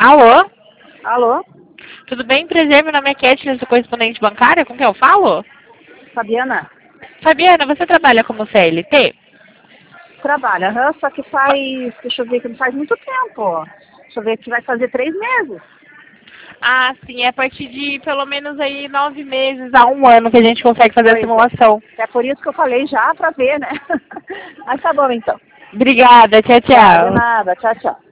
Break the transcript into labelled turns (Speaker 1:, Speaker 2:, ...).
Speaker 1: Alô?
Speaker 2: Alô?
Speaker 1: Tudo bem? Prazer, meu nome é Kathleen, sou correspondente bancária. Com quem eu falo?
Speaker 2: Fabiana?
Speaker 1: Fabiana, você trabalha como CLT?
Speaker 2: Trabalha, só que faz, deixa eu ver, que não faz muito tempo, ó. Deixa eu ver, que vai fazer 3 meses.
Speaker 1: Ah, sim, é a partir de pelo menos aí 9 meses a 1 ano que a gente consegue fazer a
Speaker 2: Pois
Speaker 1: simulação.
Speaker 2: é por isso que eu falei já pra ver, né? Mas tá bom então.
Speaker 1: Obrigada, tchau,
Speaker 2: Tá, de
Speaker 1: tchau.
Speaker 2: nada, tchau, tchau.